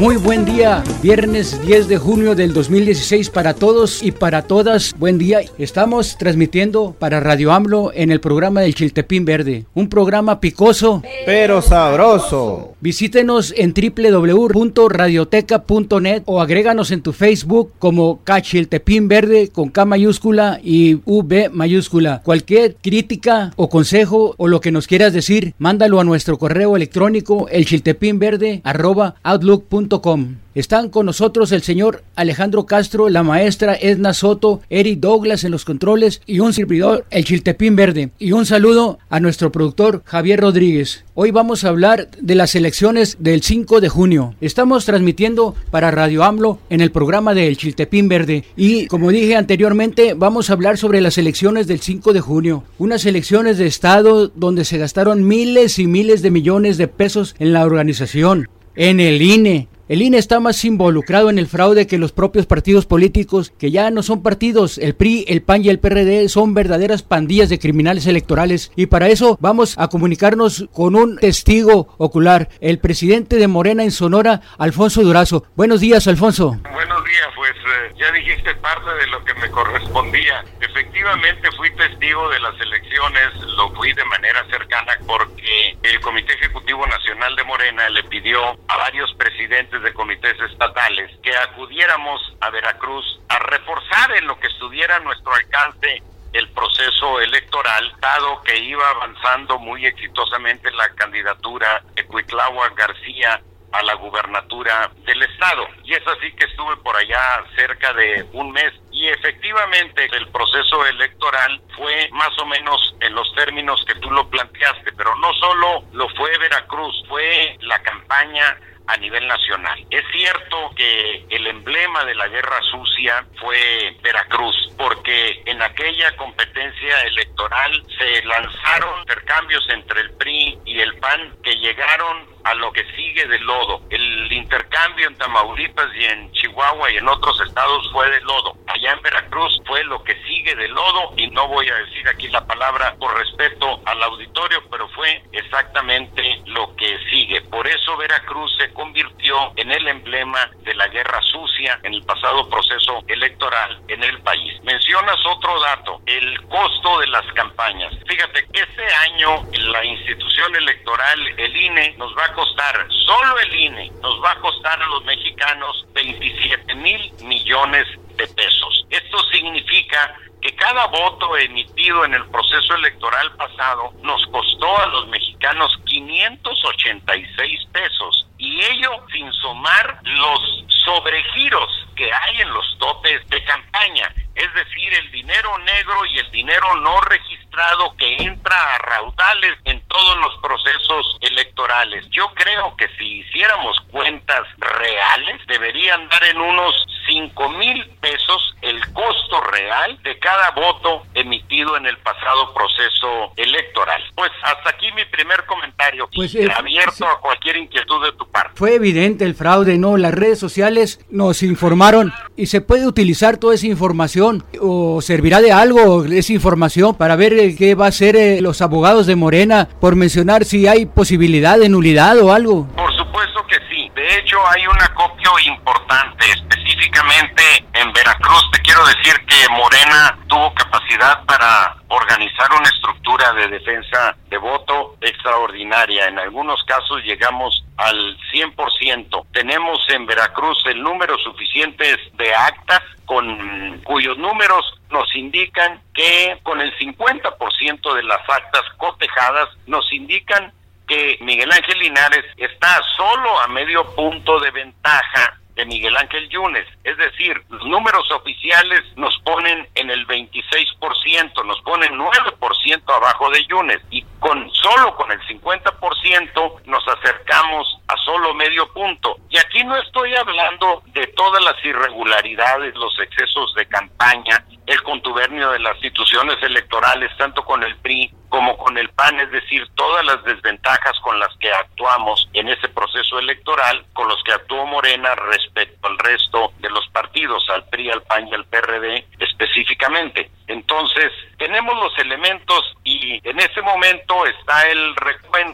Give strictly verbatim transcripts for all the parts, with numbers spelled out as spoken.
Muy buen día, viernes diez de junio del dos mil dieciséis para todos y para todas. Buen día, estamos transmitiendo para Radio AMLO en el programa del Chiltepín Verde, un programa picoso pero sabroso. Visítenos en doble u doble u doble u punto radioteca punto net o agréganos en tu Facebook como Cachiltepín Verde con K mayúscula y V mayúscula. Cualquier crítica o consejo o lo que nos quieras decir, mándalo a nuestro correo electrónico elchiltepinverde arroba outlook punto com. Están con nosotros el señor Alejandro Castro, la maestra Edna Soto, Eric Douglas en los controles y un servidor, el Chiltepín Verde. Y un saludo a nuestro productor Javier Rodríguez. Hoy vamos a hablar de las elecciones del cinco de junio. Estamos transmitiendo para Radio AMLO en el programa de El Chiltepín Verde. Y como dije anteriormente, vamos a hablar sobre las elecciones del cinco de junio. Unas elecciones de estado donde se gastaron miles y miles de millones de pesos en la organización, en el I N E. El I N E está más involucrado en el fraude que los propios partidos políticos, que ya no son partidos. El P R I, el P A N y el P R D son verdaderas pandillas de criminales electorales. Y para eso vamos a comunicarnos con un testigo ocular, el presidente de Morena en Sonora, Alfonso Durazo. Buenos días, Alfonso. Buenos días, pues eh, ya dijiste parte de lo que me correspondía. Efectivamente fui testigo de las elecciones, lo fui de manera cercana porque el Comité Ejecutivo Nacional de Morena le pidió a varios presidentes de comités estatales que acudiéramos a Veracruz a reforzar en lo que estuviera a nuestro alcance el proceso electoral, dado que iba avanzando muy exitosamente la candidatura de Cuitláhuac García a la gubernatura del estado. Y es así que estuve por allá cerca de un mes y efectivamente el proceso electoral fue más o menos en los términos que tú lo planteaste, pero no solo lo fue Veracruz, fue la campaña a nivel nacional. Es cierto que el emblema de la guerra sucia fue Veracruz, porque en aquella competencia electoral se lanzaron intercambios entre el P R I y el P A N que llegaron a lo que sigue de lodo. El intercambio en Tamaulipas y en Chihuahua y en otros estados fue de lodo. Allá en Veracruz fue lo que sigue de lodo, y no voy a decir aquí la palabra por respeto al auditorio, pero fue exactamente lo que sigue. Por eso Veracruz se convirtió en el emblema de la guerra sucia en el pasado proceso electoral en el país. Mencionas otro dato, el costo de las campañas. Fíjate, este año la institución electoral, el I N E, nos va a costar, solo el I N E, nos va a costar a los mexicanos veintisiete mil millones de pesos. Esto significa que cada voto emitido en el proceso electoral pasado nos costó a los mexicanos quinientos ochenta y seis pesos, y ello sin sumar los sobregiros que hay en los topes de campaña, es decir, el dinero negro y el dinero no registrado que entra a raudales en todos los procesos electorales. Yo creo que si hiciéramos cuentas reales, deberían dar en unos cinco mil pesos el costo real de cada voto emitido en el pasado proceso electoral. Pues hasta aquí mi primer comentario, pues, eh, abierto sí, a cualquier inquietud de tu parte. Fue evidente el fraude, ¿no? Las redes sociales nos informaron, y se puede utilizar toda esa información, o servirá de algo esa información para ver eh, qué va a hacer eh, los abogados de Morena, por mencionar si hay posibilidad de nulidad o algo. Por supuesto que sí. De hecho, hay un acopio importante, específicamente en Veracruz. Te quiero decir que Morena tuvo capacidad para organizar una estructura de defensa de voto extraordinaria. En algunos casos llegamos al cien por ciento. Tenemos en Veracruz el número suficiente de actas con cuyos números nos indican que con el cincuenta por ciento de las actas cotejadas nos indican que Miguel Ángel Linares está solo a medio punto de ventaja de Miguel Ángel Yunes. Es decir, los números oficiales nos ponen en el veintiséis por ciento, nos ponen nueve por ciento abajo de Yunes, y con solo con el cincuenta por ciento nos acercamos a solo medio punto. Y aquí no estoy hablando de todas las irregularidades, los excesos de campaña, el contubernio de las instituciones electorales, tanto con el P R I como con el P A N, es decir, todas las desventajas con las que actuamos en ese proceso electoral, con los que actuó Morena respecto al resto de los partidos, al P R I, al P A N y al P R D específicamente. Entonces, tenemos los elementos, y en ese momento está el recuento de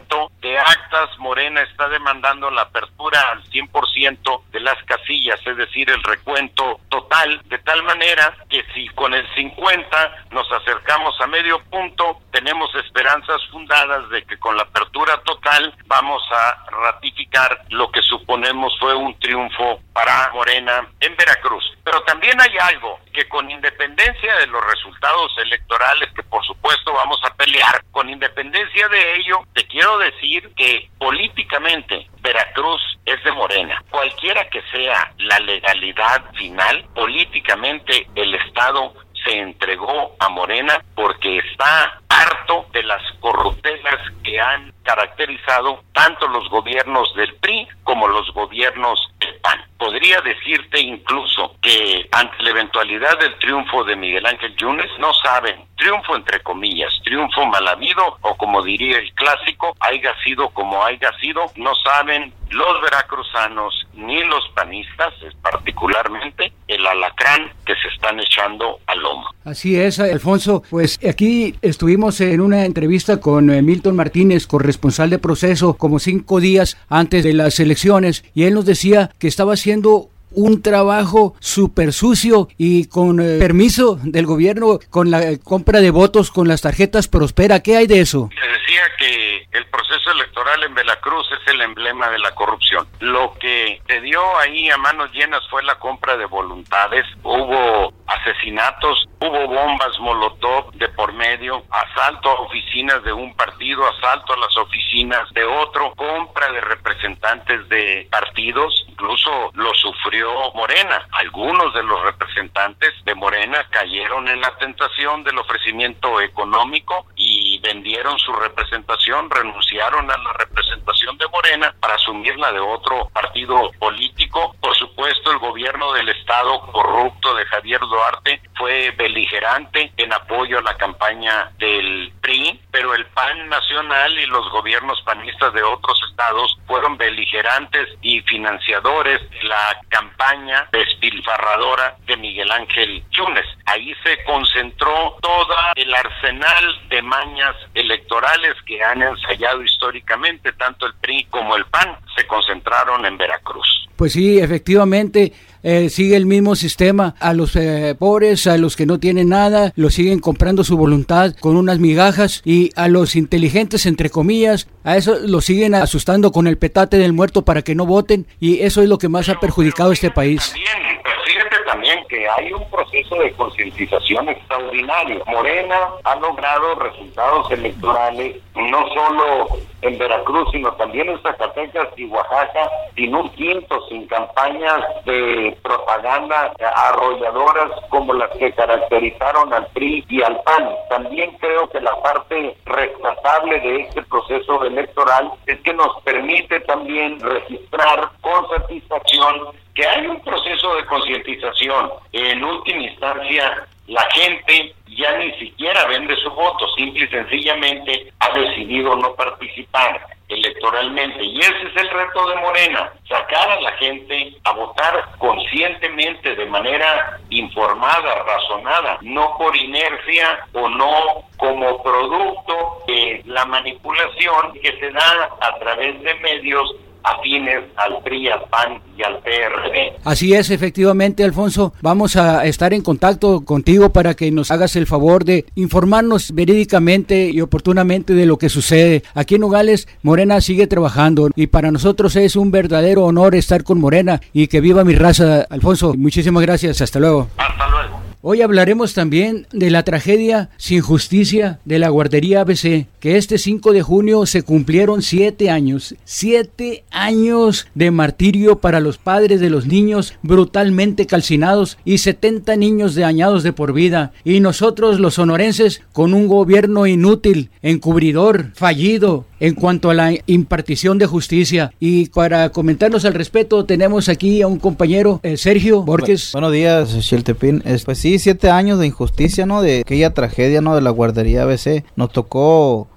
de actas, Morena está demandando la apertura al cien por ciento de las casillas, es decir, el recuento total, de tal manera que si con el cincuenta nos acercamos a medio punto, tenemos esperanzas fundadas de que con la apertura total vamos a ratificar lo que suponemos fue un triunfo para Morena en Veracruz. Pero también hay algo, que con independencia de los resultados electorales, que por supuesto vamos a pelear, con independencia de ello, te quiero decir que políticamente Veracruz es de Morena. Cualquiera que sea la legalidad final, políticamente el Estado se entregó a Morena porque está harto de las corruptelas que han caracterizado tanto los gobiernos del P R I como los gobiernos del P A N. Podría decirte incluso que ante la eventualidad del triunfo de Miguel Ángel Yunes, no saben, triunfo entre comillas, triunfo mal habido, o como diría el clásico, haya sido como haya sido, no saben los veracruzanos ni los panistas, particularmente el alacrán que se están echando al lomo. Así es, Alfonso. Pues aquí estuvimos en una entrevista con eh, Milton Martínez, corresponsal de Proceso, como cinco días antes de las elecciones, y él nos decía que estaba haciendo un trabajo súper sucio y con eh, permiso del gobierno, con la eh, compra de votos con las tarjetas Prospera. ¿Qué hay de eso? Le decía que el proceso electoral en Veracruz es el emblema de la corrupción. Lo que se dio ahí a manos llenas fue la compra de voluntades. Hubo asesinatos, hubo bombas molotov de por medio, asalto a oficinas de un partido, asalto a las oficinas de otro, compra de representantes de partidos, incluso lo sufrió Morena. Algunos de los representantes de Morena cayeron en la tentación del ofrecimiento económico y vendieron su representación, renunciaron a la representación de Morena para asumir la de otro partido político. Por supuesto, el gobierno del estado corrupto de Javier Duarte fue beligerante en apoyo a la campaña del P R I, pero el P A N nacional y los gobiernos panistas de otros estados fueron beligerantes y financiadores de la campaña despilfarradora de Miguel Ángel Yunes. Ahí se concentró todo el arsenal de mañas electorales que han ensayado históricamente tanto el P R I como el P A N, se concentraron en Veracruz. Pues sí, efectivamente, eh, sigue el mismo sistema. A los eh, pobres, a los que no tienen nada, los siguen comprando su voluntad con unas migajas, y a los inteligentes, entre comillas, a eso los siguen asustando con el petate del muerto para que no voten, y eso es lo que más ha perjudicado a este país. También, pero fíjate también que hay un proceso de concientización extraordinario. Morena ha logrado resultados electorales no solo en Veracruz, sino también en Zacatecas y Oaxaca, sin un quinto, sin campañas de propaganda arrolladoras como las que caracterizaron al P R I y al P A N. También creo que la parte rescatable de este proceso electoral es que nos permite también registrar con satisfacción que hay un proceso de concientización. En última instancia, la gente ya ni siquiera vende su voto, simple y sencillamente ha decidido no participar electoralmente, y ese es el reto de Morena, sacar a la gente a votar conscientemente, de manera informada, razonada, no por inercia o no como producto de la manipulación que se da a través de medios afines al P R I, al P A N y al P R D. Así es, efectivamente, Alfonso. Vamos a estar en contacto contigo para que nos hagas el favor de informarnos verídicamente y oportunamente de lo que sucede. Aquí en Nogales, Morena sigue trabajando, y para nosotros es un verdadero honor estar con Morena, y que viva mi raza. Alfonso, muchísimas gracias. Hasta luego. Hasta luego. Hoy hablaremos también de la tragedia sin justicia de la guardería A B C, que este cinco de junio se cumplieron siete años, siete años de martirio para los padres de los niños brutalmente calcinados y setenta niños dañados de por vida. Y nosotros, los sonorenses, con un gobierno inútil, encubridor, fallido en cuanto a la impartición de justicia. Y para comentarnos al respecto, tenemos aquí a un compañero, eh, Sergio Borges. Buenos días, Xiltepín. Pues sí, siete años de injusticia, ¿no? De aquella tragedia, ¿no? De la guardería A B C. Nos tocó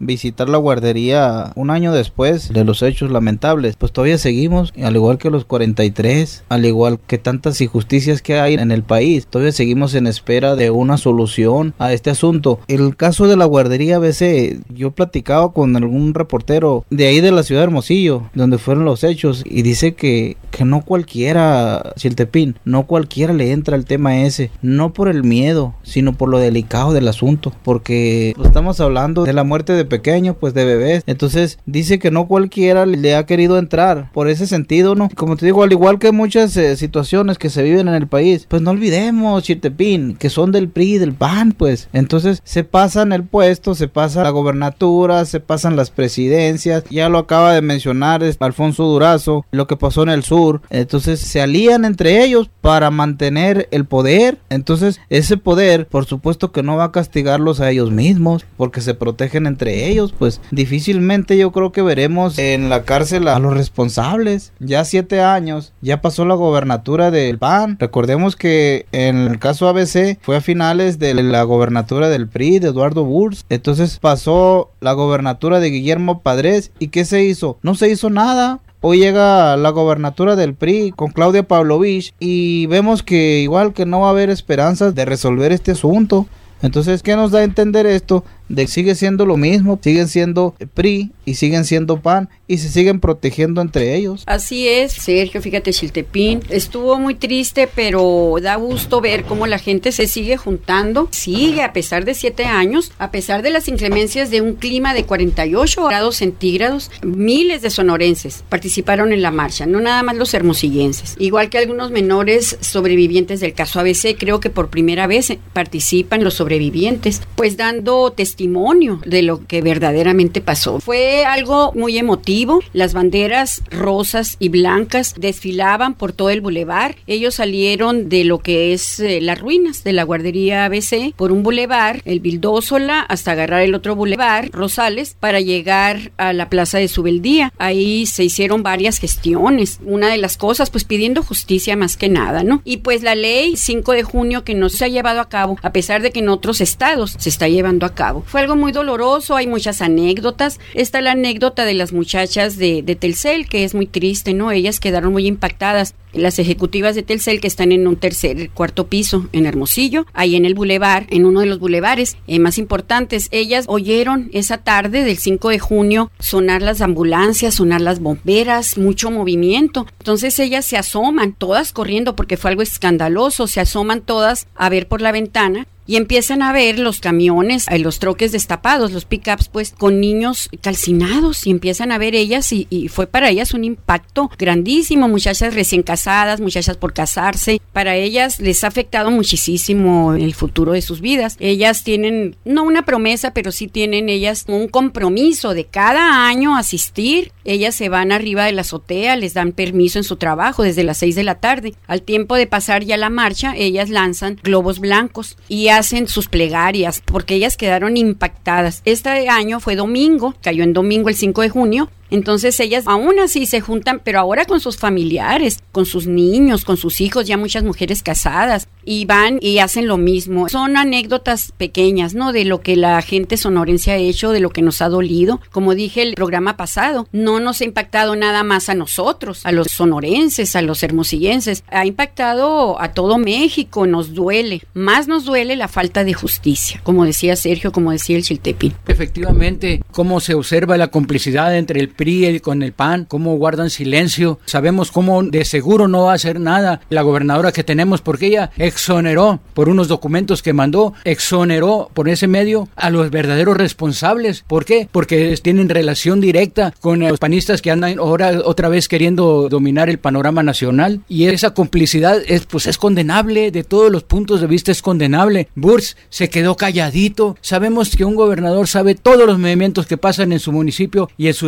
visitar la guardería un año después de los hechos lamentables, pues todavía seguimos, al igual que los cuarenta y tres, al igual que tantas injusticias que hay en el país, todavía seguimos en espera de una solución a este asunto. El caso de la guardería A B C, yo platicaba con algún reportero de ahí de la ciudad de Hermosillo, donde fueron los hechos, y dice que, que no cualquiera, Chiltepín, no cualquiera le entra el tema ese, no por el miedo, sino por lo delicado del asunto, porque pues, estamos hablando de la muerte de pequeños, pues de bebés, entonces dice que no cualquiera le ha querido entrar por ese sentido, ¿no? Como te digo, al igual que muchas eh, situaciones que se viven en el país, pues no olvidemos, Chiltepín, que son del P R I y del P A N, pues, entonces se pasan el puesto, se pasa la gobernatura, se pasan las presidencias, ya lo acaba de mencionar es, Alfonso Durazo, lo que pasó en el sur, entonces se alían entre ellos para mantener el poder, entonces ese poder, por supuesto que no va a castigarlos a ellos mismos, porque se protegen entre ellos, pues difícilmente yo creo que veremos en la cárcel a los responsables. Ya siete años, ya pasó la gobernatura del P A N, recordemos que en el caso A B C fue a finales de la gobernatura del P R I, de Eduardo Burs, entonces pasó la gobernatura de Guillermo Padres, ¿y qué se hizo? No se hizo nada. Hoy llega la gobernatura del P R I con Claudia Pavlovich y vemos que igual que no va a haber esperanzas de resolver este asunto. Entonces, ¿qué nos da a entender esto? De que sigue siendo lo mismo, siguen siendo P R I y siguen siendo P A N y se siguen protegiendo entre ellos. Así es, Sergio, fíjate, Chiltepín, estuvo muy triste, pero da gusto ver cómo la gente se sigue juntando, sigue a pesar de siete años, a pesar de las inclemencias de un clima de cuarenta y ocho grados centígrados, miles de sonorenses participaron en la marcha, no nada más los hermosillenses, igual que algunos menores sobrevivientes del caso A B C, creo que por primera vez participan los sobrevivientes, pues dando testimonio de lo que verdaderamente pasó. Fue algo muy emotivo, las banderas rosas y blancas desfilaban por todo el bulevar, ellos salieron de lo que es eh, las ruinas de la guardería A B C, por un bulevar, el Vildósola, hasta agarrar el otro bulevar, Rosales, para llegar a la plaza de Subeldía. Ahí se hicieron varias gestiones, una de las cosas, pues pidiendo justicia más que nada, ¿no? Y pues la ley cinco de junio que no se ha llevado a cabo, a pesar de que en otros estados se está llevando a cabo. Fue algo muy doloroso, hay muchas anécdotas. Está la anécdota de las muchachas de, de Telcel, que es muy triste, ¿no? Ellas quedaron muy impactadas. Las ejecutivas de Telcel que están en un tercer, cuarto piso en Hermosillo, ahí en el bulevar, en uno de los bulevares eh, más importantes. Ellas oyeron esa tarde del cinco de junio sonar las ambulancias, sonar las bomberas, mucho movimiento. Entonces ellas se asoman, todas corriendo porque fue algo escandaloso, se asoman todas a ver por la ventana. Y empiezan a ver los camiones, los troques destapados, los pickups, pues, con niños calcinados, y empiezan a ver ellas, y, y fue para ellas un impacto grandísimo, muchachas recién casadas, muchachas por casarse, para ellas les ha afectado muchísimo el futuro de sus vidas. Ellas tienen, no una promesa, pero sí tienen ellas un compromiso de cada año asistir. Ellas se van arriba de la azotea, les dan permiso en su trabajo desde las seis de la tarde. Al tiempo de pasar ya la marcha, ellas lanzan globos blancos y hacen sus plegarias, porque ellas quedaron impactadas. Este año fue domingo, cayó en domingo el cinco de junio, entonces ellas aún así se juntan, pero ahora con sus familiares, con sus niños, con sus hijos, ya muchas mujeres casadas, y van y hacen lo mismo. Son anécdotas pequeñas, ¿no? De lo que la gente sonorense ha hecho, de lo que nos ha dolido. Como dije el programa pasado, no nos ha impactado nada más a nosotros, a los sonorenses, a los hermosillenses. Ha impactado a todo México, nos duele. Más nos duele la falta de justicia, como decía Sergio, como decía el Chiltepín. Efectivamente, cómo se observa la complicidad entre el P R I y con el P A N, cómo guardan silencio. Sabemos cómo de seguro no va a hacer nada la gobernadora que tenemos, porque ella exoneró por unos documentos que mandó, exoneró por ese medio a los verdaderos responsables. ¿Por qué? Porque tienen relación directa con los panistas que andan ahora otra vez queriendo dominar el panorama nacional, y esa complicidad es, pues, es condenable, de todos los puntos de vista es condenable. Burs se quedó calladito. Sabemos que un gobernador sabe todos los movimientos que pasan en su municipio y en su estado.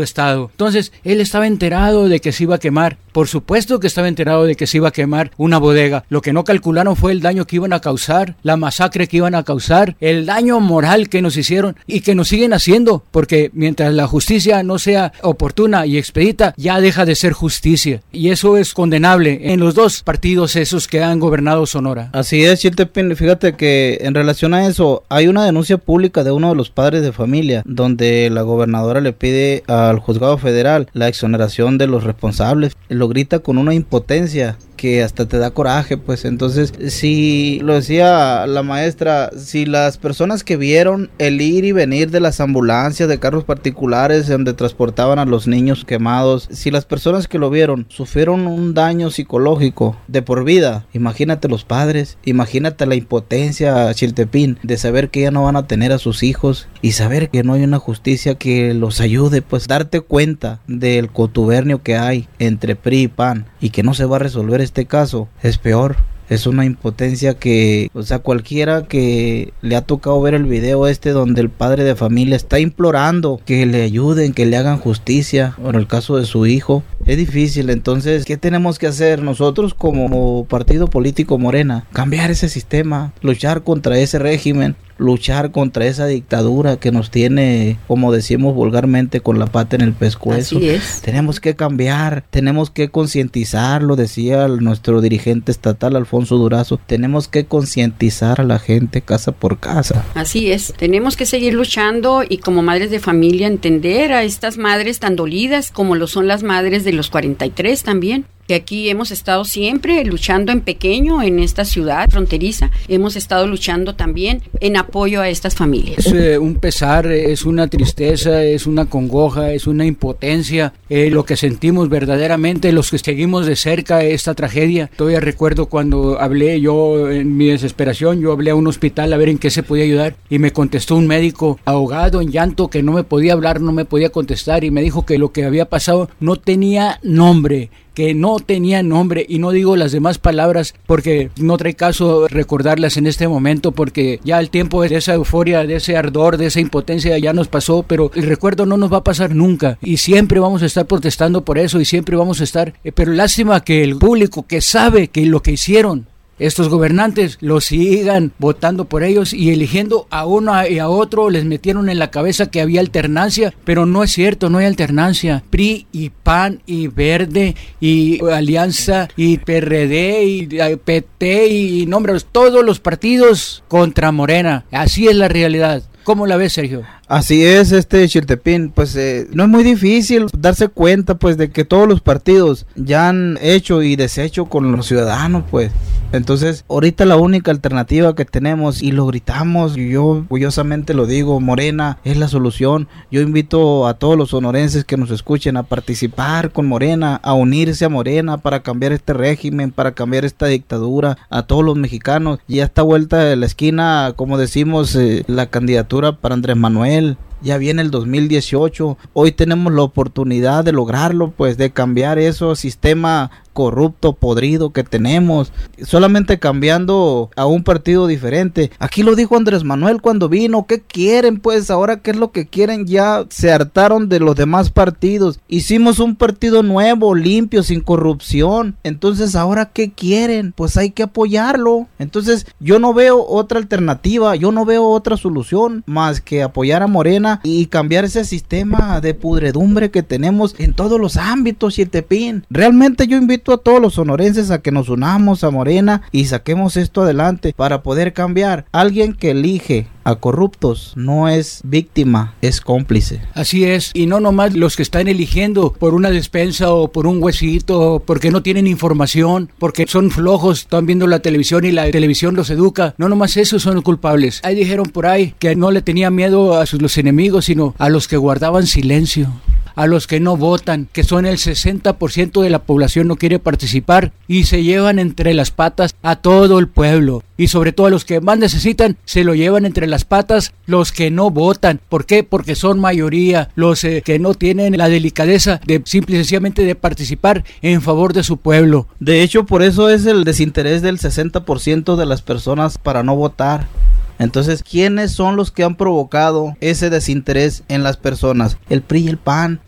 quemado. Entonces, él estaba enterado de que se iba a quemar. Por supuesto que estaba enterado de que se iba a quemar una bodega. Lo que no calcularon fue el daño que iban a causar, la masacre que iban a causar, el daño moral que nos hicieron y que nos siguen haciendo, porque mientras la justicia no sea oportuna y expedita, ya deja de ser justicia. Y eso es condenable en los dos partidos esos que han gobernado Sonora. Así es, Chiltepín. Fíjate que en relación a eso, hay una denuncia pública de uno de los padres de familia, donde la gobernadora le pide al juzgado federal la exoneración de los responsables. Lo grita con una impotencia que hasta te da coraje, pues. Entonces, si lo decía la maestra, si las personas que vieron el ir y venir de las ambulancias, de carros particulares donde transportaban a los niños quemados, si las personas que lo vieron sufrieron un daño psicológico de por vida, imagínate los padres, imagínate la impotencia, Chiltepín, de saber que ya no van a tener a sus hijos y saber que no hay una justicia que los ayude, pues darte cuenta del contubernio que hay entre P R I y P A N y que no se va a resolver este caso, es peor. Es una impotencia que, o sea, cualquiera que le ha tocado ver el video este donde el padre de familia está implorando que le ayuden, que le hagan justicia, en el caso de su hijo, es difícil. Entonces, ¿qué tenemos que hacer nosotros como partido político Morena? Cambiar ese sistema, luchar contra ese régimen, luchar contra esa dictadura que nos tiene, como decimos vulgarmente, con la pata en el pescuezo. Así es. Tenemos que cambiar, tenemos que concientizar, lo decía nuestro dirigente estatal Alfonso Durazo, tenemos que concientizar a la gente casa por casa. Así es, tenemos que seguir luchando y como madres de familia entender a estas madres tan dolidas como lo son las madres de los cuarenta y tres también. Que aquí hemos estado siempre luchando en pequeño en esta ciudad fronteriza, hemos estado luchando también en apoyo a estas familias. Es eh, un pesar, es una tristeza, es una congoja, es una impotencia, eh, lo que sentimos verdaderamente los que seguimos de cerca esta tragedia. Todavía recuerdo cuando hablé yo en mi desesperación, yo hablé a un hospital a ver en qué se podía ayudar y me contestó un médico ahogado en llanto que no me podía hablar, no me podía contestar y me dijo que lo que había pasado no tenía nombre, que no tenía nombre, y no digo las demás palabras porque no trae caso recordarlas en este momento porque ya el tiempo de esa euforia, de ese ardor, de esa impotencia ya nos pasó, pero el recuerdo no nos va a pasar nunca y siempre vamos a estar protestando por eso y siempre vamos a estar, eh, pero lástima que el público que sabe que lo que hicieron estos gobernantes lo sigan votando por ellos y eligiendo a uno y a otro. Les metieron en la cabeza que había alternancia, pero no es cierto, no hay alternancia. P R I y P A N y Verde y Alianza y P R D y P T y nombres, todos los partidos contra Morena. Así es la realidad. ¿Cómo la ves, Sergio? Así es, este Chiltepín, pues eh, no es muy difícil darse cuenta pues de que todos los partidos ya han hecho y deshecho con los ciudadanos, pues. Entonces, ahorita la única alternativa que tenemos, y lo gritamos, y yo orgullosamente lo digo, Morena es la solución. Yo invito a todos los sonorenses que nos escuchen a participar con Morena, a unirse a Morena para cambiar este régimen, para cambiar esta dictadura, a todos los mexicanos. Y a esta vuelta de la esquina, como decimos, eh, la candidatura para Andrés Manuel. Ya viene el dos mil dieciocho, hoy tenemos la oportunidad de lograrlo, pues de cambiar ese sistema corrupto, podrido que tenemos, solamente cambiando a un partido diferente. Aquí lo dijo Andrés Manuel cuando vino, ¿qué quieren? Pues ahora, ¿qué es lo que quieren? Ya se hartaron de los demás partidos, hicimos un partido nuevo, limpio, sin corrupción, entonces ahora, ¿qué quieren? Pues hay que apoyarlo. Entonces yo no veo otra alternativa, yo no veo otra solución más que apoyar a Morena y cambiar ese sistema de pudredumbre que tenemos en todos los ámbitos, Chiltepín. Realmente yo invito a todos los sonorenses a que nos unamos a Morena y saquemos esto adelante para poder cambiar. Alguien que elige a corruptos no es víctima, es cómplice. Así es, y no nomás los que están eligiendo por una despensa o por un huesito, porque no tienen información, porque son flojos, están viendo la televisión y la televisión los educa. No nomás esos son los culpables. Ahí dijeron por ahí que no le tenía miedo a sus los enemigos, sino a los que guardaban silencio, a los que no votan, que son el sesenta por ciento de la población no quiere participar y se llevan entre las patas a todo el pueblo y sobre todo a los que más necesitan se lo llevan entre las patas los que no votan. ¿Por qué? Porque son mayoría los eh, que no tienen la delicadeza de simple y sencillamente de participar en favor de su pueblo. De hecho, por eso es el desinterés del sesenta por ciento de las personas para no votar. Entonces, ¿quiénes son los que han provocado ese desinterés en las personas? El P R I y el P A N.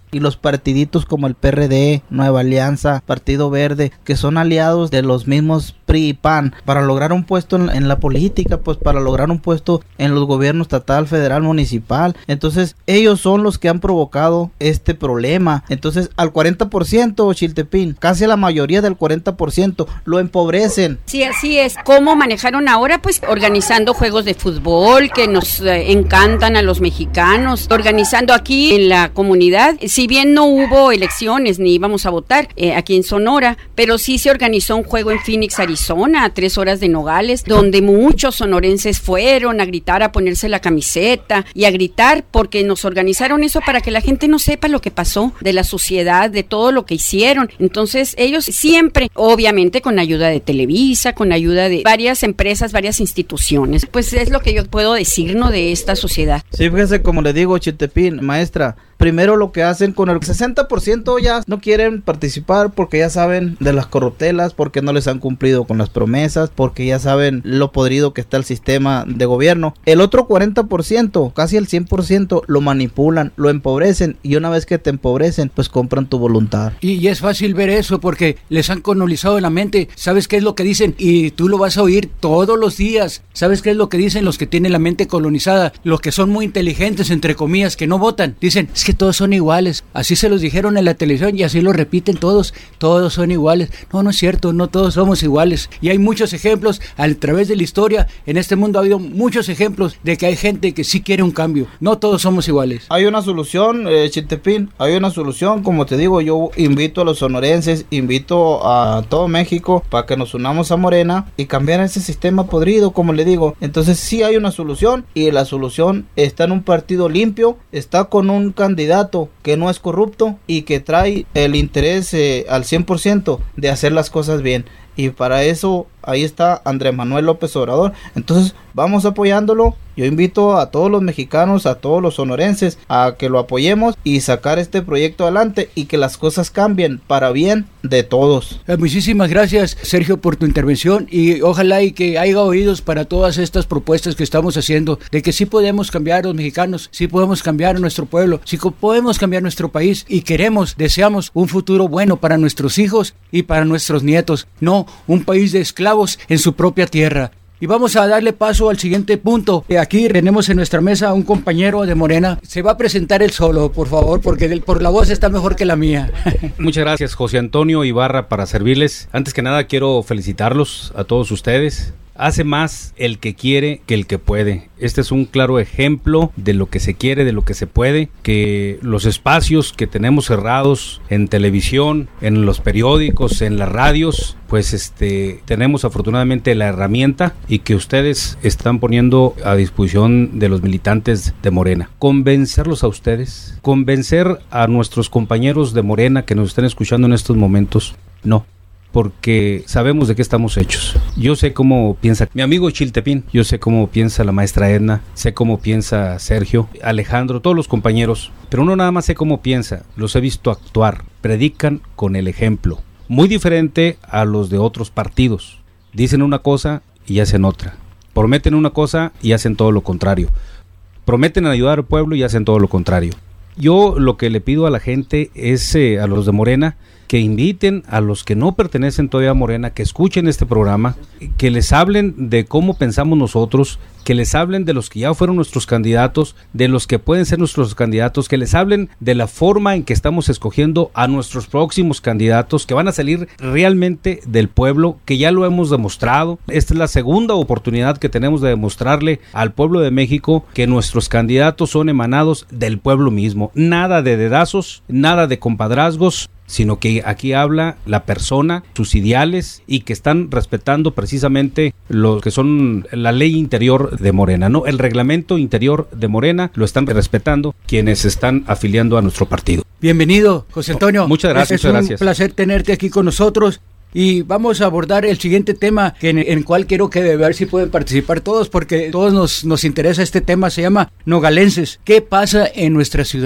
y los partiditos como el P R D, Nueva Alianza, Partido Verde, que son aliados de los mismos P R I y P A N, para lograr un puesto en, en la política, pues para lograr un puesto en los gobiernos estatal, federal, municipal. Entonces ellos son los que han provocado este problema. Entonces al cuarenta por ciento, Chiltepín, casi a la mayoría del cuarenta por ciento lo empobrecen. Sí, así es. ¿Cómo manejaron ahora? Pues organizando juegos de fútbol que nos eh, encantan a los mexicanos, organizando aquí en la comunidad, si bien no hubo elecciones ni íbamos a votar eh, aquí en Sonora, pero sí se organizó un juego en Phoenix, Arizona, a tres horas de Nogales, donde muchos sonorenses fueron a gritar, a ponerse la camiseta y a gritar, porque nos organizaron eso para que la gente no sepa lo que pasó, de la suciedad, de todo lo que hicieron. Entonces ellos siempre, obviamente con ayuda de Televisa, con ayuda de varias empresas, varias instituciones, pues es lo que yo puedo decir, ¿no?, de esta sociedad. Sí, fíjese, como le digo, Chiltepín, maestra, primero lo que hacen con el sesenta por ciento ya no quieren participar porque ya saben de las corruptelas, porque no les han cumplido con las promesas, porque ya saben lo podrido que está el sistema de gobierno. El otro cuarenta por ciento, casi el cien por ciento, lo manipulan, lo empobrecen, y una vez que te empobrecen, pues compran tu voluntad. Y, y es fácil ver eso porque les han colonizado en la mente. ¿Sabes qué es lo que dicen? Y tú lo vas a oír todos los días. ¿Sabes qué es lo que dicen los que tienen la mente colonizada? Los que son muy inteligentes, entre comillas, que no votan. Dicen, es que todos son iguales. Así se los dijeron en la televisión y así lo repiten todos. Todos son iguales. No, no es cierto, no todos somos iguales. Y hay muchos ejemplos a través de la historia. En este mundo ha habido muchos ejemplos de que hay gente que sí quiere un cambio. No todos somos iguales. Hay una solución, eh, Chiltepín, hay una solución. Como te digo, yo invito a los sonorenses, invito a todo México para que nos unamos a Morena y cambiar ese sistema podrido, como le digo. Entonces sí hay una solución, y la solución está en un partido limpio, está con un candidato que no es corrupto y que trae el interés eh, al cien por ciento de hacer las cosas bien. Y para eso ahí está Andrés Manuel López Obrador. Entonces vamos apoyándolo. Yo invito a todos los mexicanos, a todos los sonorenses, a que lo apoyemos y sacar este proyecto adelante y que las cosas cambien para bien de todos. Eh, muchísimas gracias, Sergio, por tu intervención, y ojalá y que haya oídos para todas estas propuestas que estamos haciendo, de que sí podemos cambiar a los mexicanos, sí podemos cambiar a nuestro pueblo, sí podemos cambiar nuestro país, y queremos, deseamos un futuro bueno para nuestros hijos y para nuestros nietos, no un país de esclavos en su propia tierra. Y vamos a darle paso al siguiente punto. Aquí tenemos en nuestra mesa a un compañero de Morena. Se va a presentar él solo, por favor, porque por la voz está mejor que la mía. Muchas gracias, José Antonio Ibarra, para servirles. Antes que nada quiero felicitarlos a todos ustedes. Hace más el que quiere que el que puede. Este es un claro ejemplo de lo que se quiere, de lo que se puede, que los espacios que tenemos cerrados en televisión, en los periódicos, en las radios, pues este tenemos afortunadamente la herramienta, y que ustedes están poniendo a disposición de los militantes de Morena. Convencerlos a ustedes, convencer a nuestros compañeros de Morena que nos están escuchando en estos momentos, no. Porque sabemos de qué estamos hechos. Yo sé cómo piensa mi amigo Chiltepín, yo sé cómo piensa la maestra Edna, sé cómo piensa Sergio, Alejandro, todos los compañeros, pero uno nada más sé cómo piensa, los he visto actuar, predican con el ejemplo, muy diferente a los de otros partidos. Dicen una cosa y hacen otra, prometen una cosa y hacen todo lo contrario, prometen ayudar al pueblo y hacen todo lo contrario. Yo lo que le pido a la gente es, eh, a los de Morena, que inviten a los que no pertenecen todavía a Morena, que escuchen este programa, que les hablen de cómo pensamos nosotros, que les hablen de los que ya fueron nuestros candidatos, de los que pueden ser nuestros candidatos, que les hablen de la forma en que estamos escogiendo a nuestros próximos candidatos, que van a salir realmente del pueblo, que ya lo hemos demostrado. Esta es la segunda oportunidad que tenemos de demostrarle al pueblo de México que nuestros candidatos son emanados del pueblo mismo. Nada de dedazos, nada de compadrazgos, sino que aquí habla la persona, sus ideales, y que están respetando precisamente lo que son la ley interior de Morena, ¿no? El reglamento interior de Morena lo están respetando quienes están afiliando a nuestro partido. Bienvenido, José Antonio. Muchas gracias. Es muchas un gracias. placer tenerte aquí con nosotros. Y vamos a abordar el siguiente tema, que en el cual quiero que ver si pueden participar todos, porque todos nos, nos interesa este tema. Se llama Nogalenses. ¿Qué pasa en nuestra ciudad?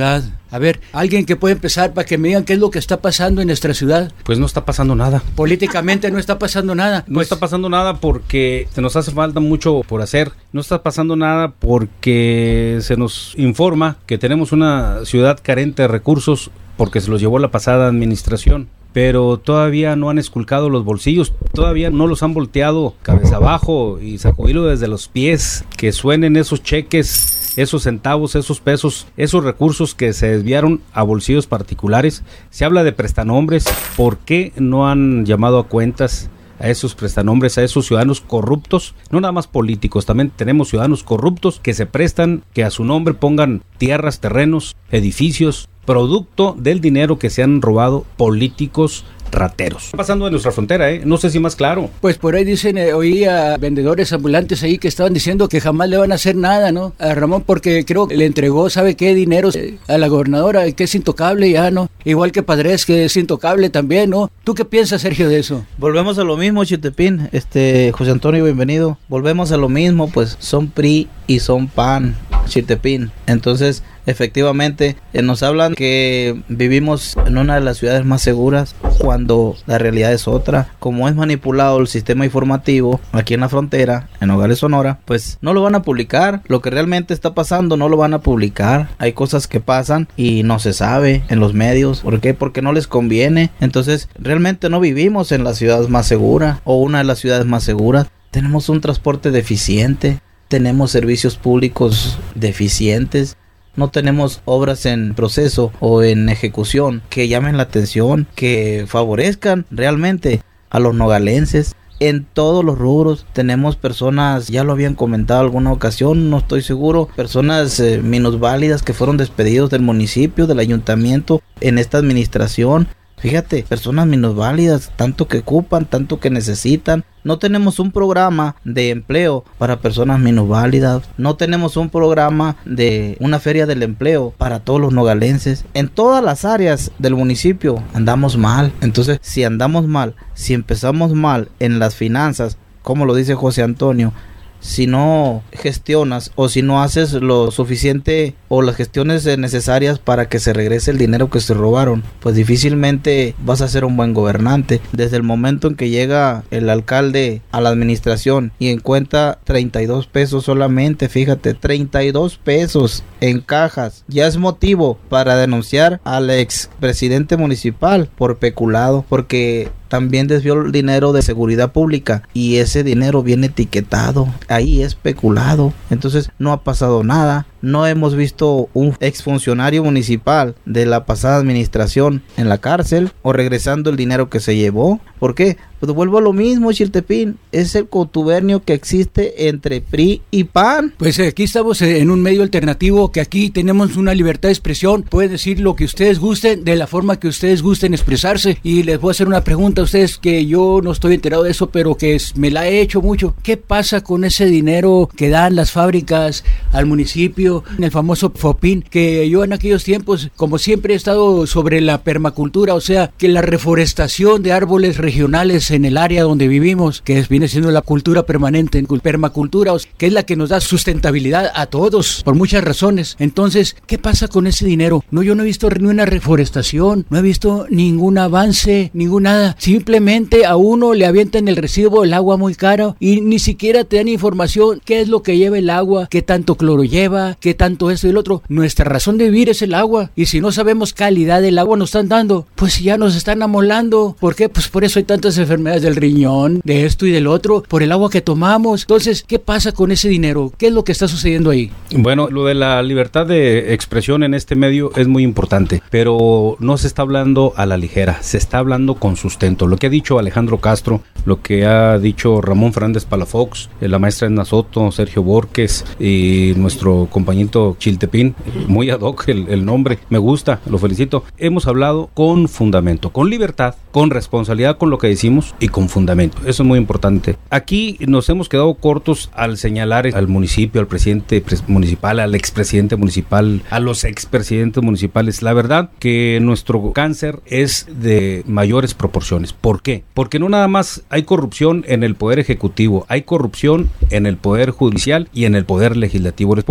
A ver, alguien que puede empezar para que me digan qué es lo que está pasando en nuestra ciudad. Pues no está pasando nada. Políticamente no está pasando nada. No Pues, está pasando nada porque se nos hace falta mucho por hacer. No está pasando nada porque se nos informa que tenemos una ciudad carente de recursos porque se los llevó la pasada administración. Pero todavía no han esculcado los bolsillos, todavía no los han volteado cabeza abajo y sacudirlo desde los pies, que suenen esos cheques, esos centavos, esos pesos, esos recursos que se desviaron a bolsillos particulares. Se habla de prestanombres. ¿Por qué no han llamado a cuentas a esos prestanombres, a esos ciudadanos corruptos? No nada más políticos, también tenemos ciudadanos corruptos que se prestan, que a su nombre pongan tierras, terrenos, edificios, producto del dinero que se han robado políticos rateros. Está pasando en nuestra frontera, ¿eh? No sé si más claro. Pues por ahí dicen, eh, oí a vendedores ambulantes ahí que estaban diciendo que jamás le van a hacer nada, ¿no? A Ramón, porque creo que le entregó, ¿sabe qué? Dinero eh, a la gobernadora, que es intocable ya, ¿no? Igual que Padres, que es intocable también, ¿no? ¿Tú qué piensas, Sergio, de eso? Volvemos a lo mismo, Chiltepín. Este, José Antonio, bienvenido. Volvemos a lo mismo, pues son P R I y son P A N, Chiltepín. Entonces, efectivamente, eh, nos hablan que vivimos en una de las ciudades más seguras cuando la realidad es otra. Como es manipulado el sistema informativo aquí en la frontera, en Nogales, Sonora, pues no lo van a publicar. Lo que realmente está pasando no lo van a publicar. Hay cosas que pasan y no se sabe en los medios. ¿Por qué? Porque no les conviene. Entonces, realmente no vivimos en la ciudad más segura o una de las ciudades más seguras. Tenemos un transporte deficiente, tenemos servicios públicos deficientes. No tenemos obras en proceso o en ejecución que llamen la atención, que favorezcan realmente a los nogalenses. En todos los rubros tenemos personas, ya lo habían comentado alguna ocasión, no estoy seguro, personas eh, minusválidas que fueron despedidos del municipio, del ayuntamiento en esta administración. Fíjate, personas minusválidas, tanto que ocupan, tanto que necesitan. No tenemos un programa de empleo para personas minusválidas. No tenemos un programa de una feria del empleo para todos los nogalenses. En todas las áreas del municipio andamos mal. Entonces, si andamos mal, si empezamos mal en las finanzas, como lo dice José Antonio, si no gestionas o si no haces lo suficiente o las gestiones necesarias para que se regrese el dinero que se robaron, pues difícilmente vas a ser un buen gobernante. Desde el momento en que llega el alcalde a la administración y encuentra treinta y dos pesos solamente, fíjate, treinta y dos pesos en cajas, ya es motivo para denunciar al expresidente municipal por peculado, porque también desvió el dinero de seguridad pública y ese dinero viene etiquetado, ahí es peculado. Entonces no ha pasado nada. No hemos visto un exfuncionario municipal de la pasada administración en la cárcel o regresando el dinero que se llevó. ¿Por qué? Pues vuelvo a lo mismo, Chiltepín. Es el contubernio que existe entre P R I y P A N. Pues aquí estamos en un medio alternativo, que aquí tenemos una libertad de expresión. Pueden decir lo que ustedes gusten, de la forma que ustedes gusten expresarse. Y les voy a hacer una pregunta a ustedes que yo no estoy enterado de eso, pero que es, me la he hecho mucho. ¿Qué pasa con ese dinero que dan las fábricas al municipio? En el famoso FOPIN, que yo en aquellos tiempos, como siempre he estado sobre la permacultura, o sea, que la reforestación de árboles regionales en el área donde vivimos, que es, viene siendo la cultura permanente, en permacultura, que es la que nos da sustentabilidad a todos, por muchas razones. Entonces, ¿qué pasa con ese dinero? No, yo no he visto ni una reforestación, no he visto ningún avance, ningún nada. Simplemente a uno le avientan el recibo, el agua muy caro, y ni siquiera te dan información qué es lo que lleva el agua, qué tanto cloro lleva, qué tanto esto y el otro. Nuestra razón de vivir es el agua, y si no sabemos calidad del agua nos están dando, pues ya nos están amolando. ¿Por qué? Pues por eso hay tantas enfermedades del riñón, de esto y del otro, por el agua que tomamos. Entonces, ¿qué pasa con ese dinero? ¿Qué es lo que está sucediendo ahí? Bueno, lo de la libertad de expresión en este medio es muy importante, pero no se está hablando a la ligera, se está hablando con sustento. Lo que ha dicho Alejandro Castro, lo que ha dicho Ramón Fernández Palafox, la maestra Edna Soto, Sergio Borges y nuestro compañero Chiltepín, muy ad hoc el, el nombre, me gusta, lo felicito. Hemos hablado con fundamento, con libertad, con responsabilidad con lo que decimos y con fundamento. Eso es muy importante. Aquí nos hemos quedado cortos al señalar al municipio, al presidente municipal, al expresidente municipal, a los expresidentes municipales. La verdad que nuestro cáncer es de mayores proporciones. ¿Por qué? Porque no nada más hay corrupción en el poder ejecutivo, hay corrupción en el poder judicial y en el poder legislativo. Les pongo un ejemplo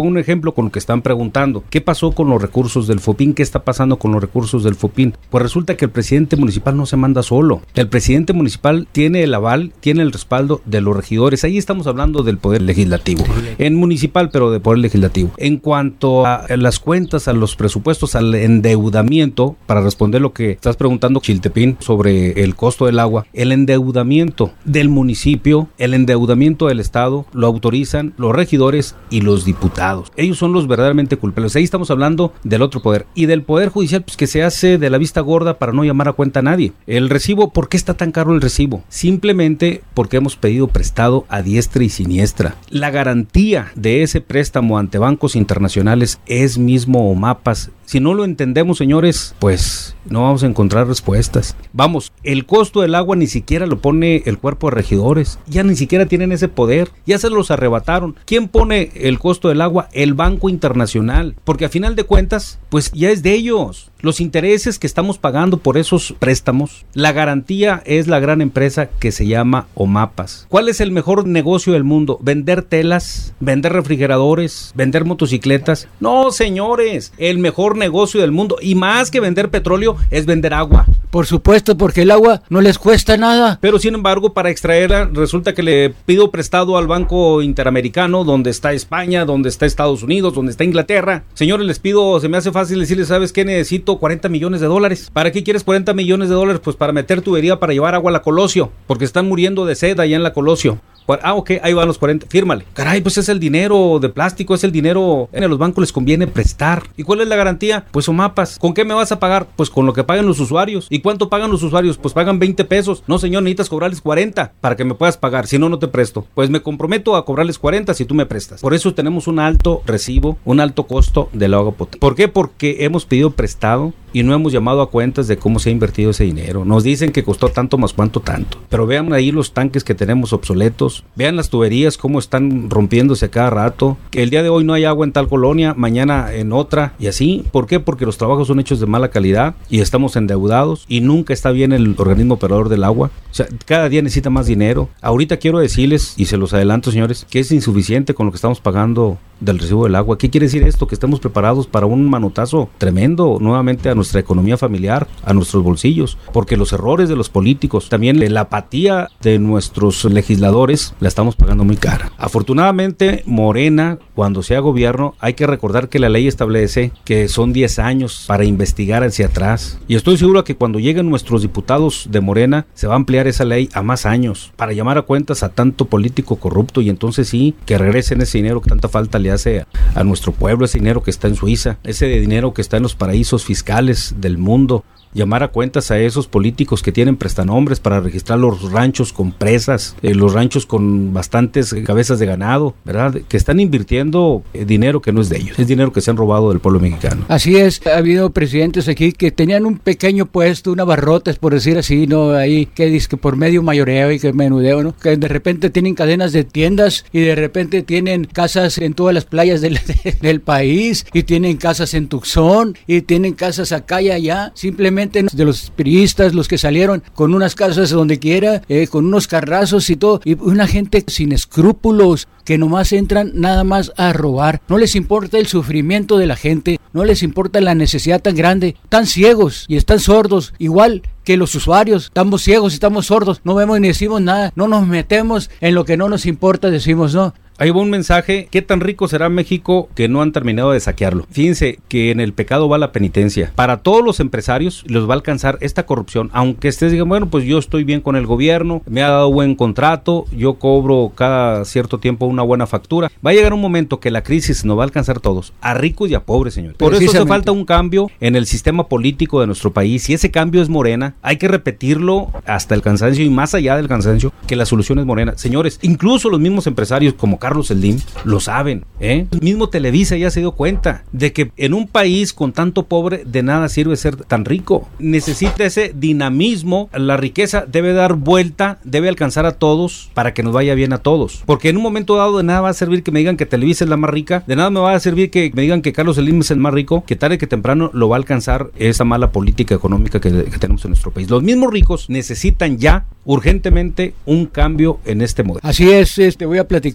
ejemplo con lo que están preguntando. ¿Qué pasó con los recursos del FOPIN? ¿Qué está pasando con los recursos del FOPIN? Pues resulta que el presidente municipal no se manda solo. El presidente municipal tiene el aval, tiene el respaldo de los regidores. Ahí estamos hablando del poder legislativo. En municipal, pero de poder legislativo. En cuanto a las cuentas, a los presupuestos, al endeudamiento, para responder lo que estás preguntando, Chiltepín, sobre el costo del agua, el endeudamiento del municipio, el endeudamiento del Estado, lo autorizan los regidores y los diputados. Ellos son los verdaderamente culpables. Ahí estamos hablando del otro poder. Y del poder judicial, pues que se hace de la vista gorda para no llamar a cuenta a nadie. El recibo, ¿por qué está tan caro el recibo? Simplemente porque hemos pedido prestado a diestra y siniestra. La garantía de ese préstamo ante bancos internacionales es mismo OMAPAS. Si no lo entendemos, señores, pues no vamos a encontrar respuestas. Vamos, el costo del agua ni siquiera lo pone el cuerpo de regidores. Ya ni siquiera tienen ese poder. Ya se los arrebataron. ¿Quién pone el costo del agua? El Banco Internacional. Porque a final de cuentas, pues ya es de ellos. Los intereses que estamos pagando por esos préstamos, la garantía es la gran empresa que se llama OMAPAS. ¿Cuál es el mejor negocio del mundo? ¿Vender telas? ¿Vender refrigeradores? ¿Vender motocicletas? No, señores, el mejor negocio del mundo, y más que vender petróleo, es vender agua. Por supuesto, porque el agua no les cuesta nada. Pero sin embargo, para extraerla, resulta que le pido prestado al Banco Interamericano, donde está España, donde está Estados Unidos, donde está Inglaterra. Señores, les pido, se me hace fácil decirles, ¿sabes qué? Necesito cuarenta millones de dólares. ¿Para qué quieres cuarenta millones de dólares? Pues para meter tubería para llevar agua a la Colosio, porque están muriendo de sed allá en la Colosio. Ah, ok, ahí van los cuarenta, fírmale. Caray, pues es el dinero de plástico, es el dinero, a los bancos les conviene prestar. ¿Y cuál es la garantía? Pues OMAPAS. ¿Con qué me vas a pagar? Pues con lo que pagan los usuarios. ¿Y cuánto pagan los usuarios? Pues pagan veinte pesos. No, señor, necesitas cobrarles cuarenta para que me puedas pagar, si no, no te presto. Pues me comprometo a cobrarles cuarenta si tú me prestas. Por eso tenemos un alto recibo, un alto costo del agua potable. ¿Por qué? Porque hemos pedido prestado y no hemos llamado a cuentas de cómo se ha invertido ese dinero. Nos dicen que costó tanto más cuánto tanto. Pero vean ahí los tanques que tenemos obsoletos. Vean las tuberías cómo están rompiéndose a cada rato. Que el día de hoy no hay agua en tal colonia, mañana en otra. Y así. ¿Por qué? Porque los trabajos son hechos de mala calidad y estamos endeudados y nunca está bien el organismo operador del agua. O sea, cada día necesita más dinero. Ahorita quiero decirles, y se los adelanto, señores, que es insuficiente con lo que estamos pagando del recibo del agua. ¿Qué quiere decir esto? Que estamos preparados para un manotazo tremendo nuevamente a nuestra economía familiar, a nuestros bolsillos, porque los errores de los políticos, también la apatía de nuestros legisladores, la estamos pagando muy cara. Afortunadamente, Morena, cuando sea gobierno, hay que recordar que la ley establece que son diez años para investigar hacia atrás, y estoy seguro que cuando lleguen nuestros diputados de Morena, se va a ampliar esa ley a más años, para llamar a cuentas a tanto político corrupto, y entonces sí, que regresen ese dinero que tanta falta le hace a, a nuestro pueblo, ese dinero que está en Suiza, ese dinero que está en los paraísos fiscales del mundo. Llamar a cuentas a esos políticos que tienen prestanombres para registrar los ranchos con presas, eh, los ranchos con bastantes cabezas de ganado, ¿verdad? Que están invirtiendo eh, dinero que no es de ellos, es dinero que se han robado del pueblo mexicano. Así es, ha habido presidentes aquí que tenían un pequeño puesto, una barrotes, por decir así, ¿no? Ahí que dice que por medio mayoreo y que menudeo, ¿no? Que de repente tienen cadenas de tiendas y de repente tienen casas en todas las playas del, del país y tienen casas en Tucson y tienen casas acá y allá, simplemente de los periodistas, los que salieron con unas casas donde quiera, eh, con unos carrazos y todo, y una gente sin escrúpulos que nomás entran nada más a robar. No les importa el sufrimiento de la gente, no les importa la necesidad tan grande. Están ciegos y están sordos, igual que los usuarios. Estamos ciegos y estamos sordos, no vemos ni decimos nada, no nos metemos en lo que no nos importa, decimos no. Ahí va un mensaje, ¿qué tan rico será México que no han terminado de saquearlo? Fíjense que en el pecado va la penitencia. Para todos los empresarios les va a alcanzar esta corrupción, aunque ustedes digan, bueno, pues yo estoy bien con el gobierno, me ha dado buen contrato, yo cobro cada cierto tiempo una buena factura. Va a llegar un momento que la crisis nos va a alcanzar a todos, a ricos y a pobres, señores. Por eso hace falta un cambio en el sistema político de nuestro país, y ese cambio es Morena. Hay que repetirlo hasta el cansancio y más allá del cansancio, que la solución es Morena. Señores, incluso los mismos empresarios como Carlos Slim lo saben, ¿eh? El mismo Televisa ya se dio cuenta de que en un país con tanto pobre de nada sirve ser tan rico. Necesita ese dinamismo, la riqueza debe dar vuelta, debe alcanzar a todos para que nos vaya bien a todos. Porque en un momento dado de nada va a servir que me digan que Televisa es la más rica, de nada me va a servir que me digan que Carlos Slim es el más rico, que tarde que temprano lo va a alcanzar esa mala política económica que, que tenemos en nuestro país. Los mismos ricos necesitan ya urgentemente un cambio en este modelo. Así es, te este, voy a platicar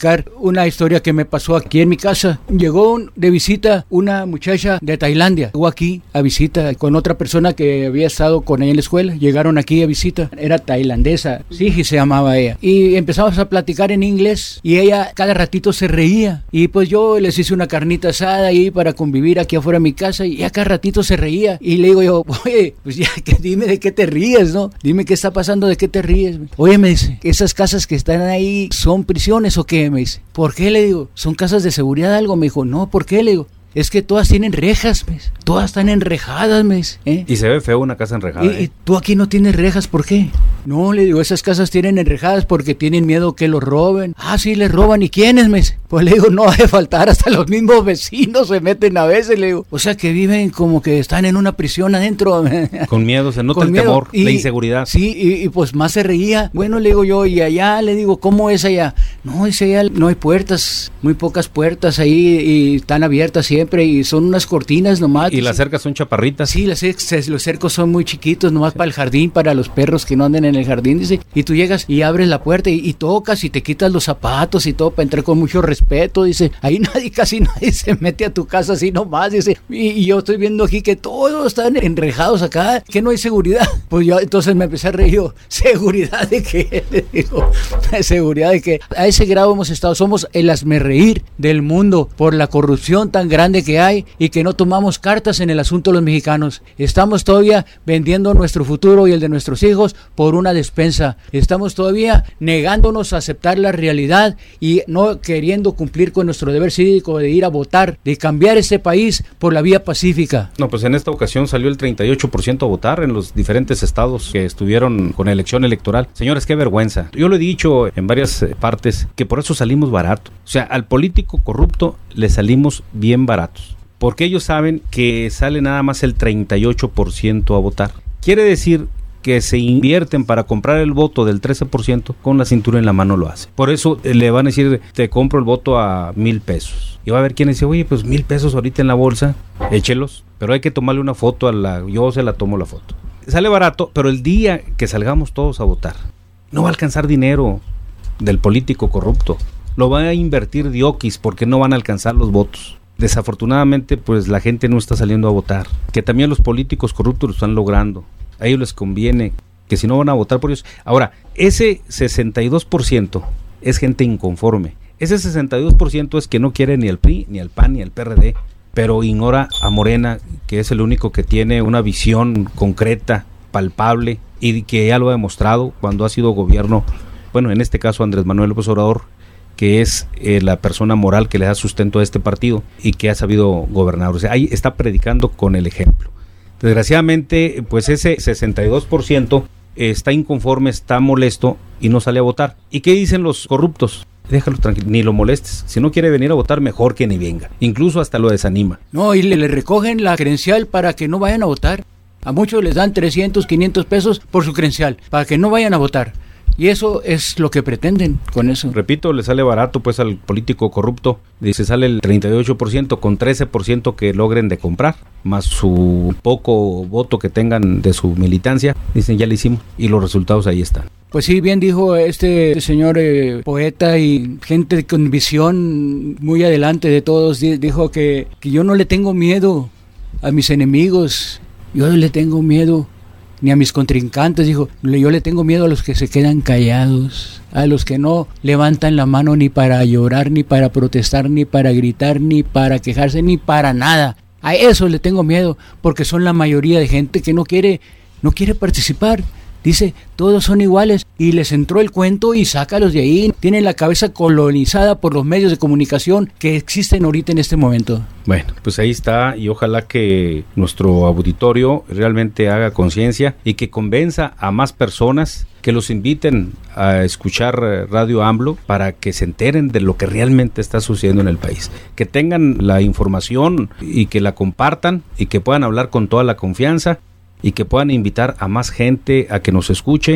una historia que me pasó aquí en mi casa. Llegó de visita una muchacha de Tailandia. Llegó aquí a visita con otra persona que había estado con ella en la escuela. Llegaron aquí a visita. Era tailandesa. Siji se llamaba ella. Y empezamos a platicar en inglés y ella cada ratito se reía. Y pues yo les hice una carnita asada ahí para convivir aquí afuera de mi casa y ya cada ratito se reía. Y le digo yo, oye, pues ya que dime de qué te ríes, ¿no? Dime qué está pasando, de qué te ríes. Oye, me dice, ¿esas casas que están ahí son prisiones o qué? Me dice, ¿por qué? Le digo, ¿son casas de seguridad algo? Me dijo, no, ¿por qué? Le digo, es que todas tienen rejas, ¿ves? Todas están enrejadas, ¿ves? ¿Eh? Y se ve feo una casa enrejada. ¿Y, ¿eh? y tú aquí no tienes rejas? ¿Por qué? No, le digo, esas casas tienen enrejadas porque tienen miedo que los roben. Ah, sí, les roban. ¿Y quiénes, mes? Pues le digo, no ha de faltar, hasta los mismos vecinos se meten a veces, le digo. O sea, que viven como que están en una prisión adentro. Con miedo, se nota Con el miedo. temor, Y, la inseguridad. Sí, y, y pues más se reía. Bueno, le digo yo, y allá, le digo, ¿cómo es allá? No, dice allá, no hay puertas, muy pocas puertas ahí y están abiertas siempre y son unas cortinas nomás. Y las cercas son chaparritas. Sí, las, los cercos son muy chiquitos, nomás para el jardín, para los perros que no anden en el jardín, dice. Y tú llegas y abres la puerta y, y tocas y te quitas los zapatos y todo para entrar con mucho respeto, dice. Ahí nadie, casi nadie se mete a tu casa así nomás, dice. Y, y yo estoy viendo aquí que todos están enrejados acá, que no hay seguridad. Pues yo entonces me empecé a reír, yo, ¿seguridad de qué? Le digo, ¿seguridad de qué? A ese grado hemos estado, somos el hazmerreír del mundo por la corrupción tan grande que hay y que no tomamos cartas en el asunto de los mexicanos. Estamos todavía vendiendo nuestro futuro y el de nuestros hijos por una despensa. Estamos todavía negándonos a aceptar la realidad y no queriendo cumplir con nuestro deber cívico de ir a votar, de cambiar este país por la vía pacífica. No, pues en esta ocasión salió el treinta y ocho por ciento a votar en los diferentes estados que estuvieron con elección electoral. Señores, qué vergüenza. Yo lo he dicho en varias partes que por eso salimos barato. O sea, al político corrupto le salimos bien baratos. Porque ellos saben que sale nada más el treinta y ocho por ciento a votar. Quiere decir que se invierten para comprar el voto del trece por ciento, con la cintura en la mano lo hace. Por eso le van a decir, te compro el voto a mil pesos. Y va a haber quien dice, oye, pues mil pesos ahorita en la bolsa, échelos. Pero hay que tomarle una foto a la, yo se la tomo la foto. Sale barato, pero el día que salgamos todos a votar, no va a alcanzar dinero del político corrupto. Lo va a invertir Diokis porque no van a alcanzar los votos. Desafortunadamente, pues la gente no está saliendo a votar. Que también los políticos corruptos lo están logrando. A ellos les conviene que si no van a votar por ellos. Ahora, ese sesenta y dos por ciento es gente inconforme. Ese sesenta y dos por ciento es que no quiere ni al P R I, ni al P A N, ni al P R D, pero ignora a Morena, que es el único que tiene una visión concreta, palpable, y que ya lo ha demostrado cuando ha sido gobierno, bueno, en este caso Andrés Manuel López Obrador, que es eh, la persona moral que le da sustento a este partido y que ha sabido gobernar. O sea, ahí está predicando con el ejemplo. Desgraciadamente, pues ese sesenta y dos por ciento está inconforme, está molesto y no sale a votar. ¿Y qué dicen los corruptos? Déjalo tranquilo, ni lo molestes. Si no quiere venir a votar, mejor que ni venga. Incluso hasta lo desanima. No, y le, le recogen la credencial para que no vayan a votar. A muchos les dan trescientos, quinientos pesos por su credencial, para que no vayan a votar. Y eso es lo que pretenden con eso. Repito, le sale barato pues al político corrupto. Dice, sale el treinta y ocho por ciento con trece por ciento que logren de comprar, más su poco voto que tengan de su militancia. Dicen, ya lo hicimos, y los resultados ahí están. Pues sí, bien dijo este señor eh, poeta y gente con visión muy adelante de todos, dijo que, que yo no le tengo miedo a mis enemigos, yo le tengo miedo ni a mis contrincantes, dijo, yo le tengo miedo a los que se quedan callados, a los que no levantan la mano ni para llorar, ni para protestar, ni para gritar, ni para quejarse, ni para nada. A eso le tengo miedo, porque son la mayoría de gente que no quiere, no quiere participar. Dice, todos son iguales, y les entró el cuento y sácalos de ahí. Tienen la cabeza colonizada por los medios de comunicación que existen ahorita en este momento. Bueno, pues ahí está, y ojalá que nuestro auditorio realmente haga conciencia y que convenza a más personas, que los inviten a escuchar Radio AMLO para que se enteren de lo que realmente está sucediendo en el país. Que tengan la información y que la compartan y que puedan hablar con toda la confianza, y que puedan invitar a más gente a que nos escuche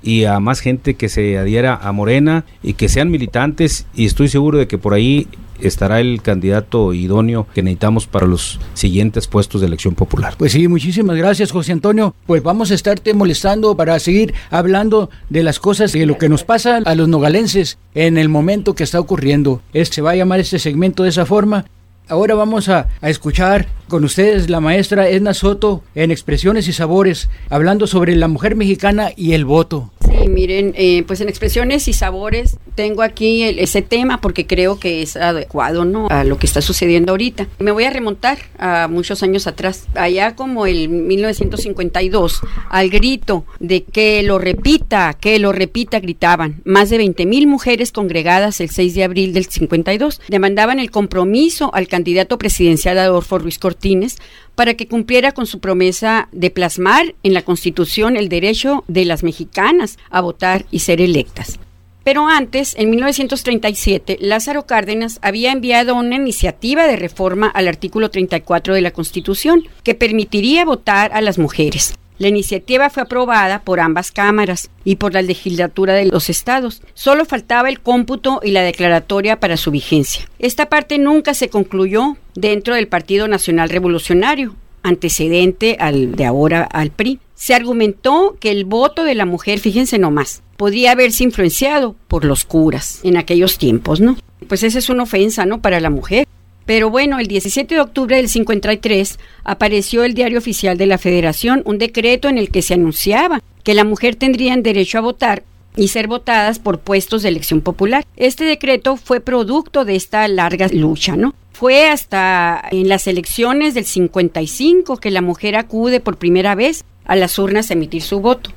y a más gente que se adhiera a Morena y que sean militantes, y estoy seguro de que por ahí estará el candidato idóneo que necesitamos para los siguientes puestos de elección popular. Pues sí, muchísimas gracias, José Antonio. Pues vamos a estarte molestando para seguir hablando de las cosas, de lo que nos pasa a los nogalenses en el momento que está ocurriendo. Este, se va a llamar este segmento de esa forma. Ahora vamos a, a escuchar con ustedes la maestra Edna Soto en Expresiones y Sabores, hablando sobre la mujer mexicana y el voto. Sí, miren, eh, pues en Expresiones y Sabores tengo aquí el, ese tema porque creo que es adecuado, ¿no?, a lo que está sucediendo ahorita. Me voy a remontar a muchos años atrás, allá como el mil novecientos cincuenta y dos, al grito de que lo repita, que lo repita, gritaban. Más de veinte mil mujeres congregadas el seis de abril del cincuenta y dos demandaban el compromiso al candidato presidencial Adolfo Ruiz Cortines para que cumpliera con su promesa de plasmar en la Constitución el derecho de las mexicanas a votar y ser electas. Pero antes, en mil novecientos treinta y siete, Lázaro Cárdenas había enviado una iniciativa de reforma al artículo treinta y cuatro de la Constitución que permitiría votar a las mujeres. La iniciativa fue aprobada por ambas cámaras y por la legislatura de los estados. Solo faltaba el cómputo y la declaratoria para su vigencia. Esta parte nunca se concluyó dentro del Partido Nacional Revolucionario, antecedente al de ahora al P R I. Se argumentó que el voto de la mujer, fíjense nomás, podría haberse influenciado por los curas en aquellos tiempos, ¿no? Pues esa es una ofensa, ¿no?, para la mujer. Pero bueno, el diecisiete de octubre del cincuenta y tres apareció el Diario Oficial de la Federación un decreto en el que se anunciaba que la mujer tendría derecho a votar y ser votadas por puestos de elección popular. Este decreto fue producto de esta larga lucha, ¿no? Fue hasta en las elecciones del cincuenta y cinco que la mujer acude por primera vez a las urnas a emitir su voto.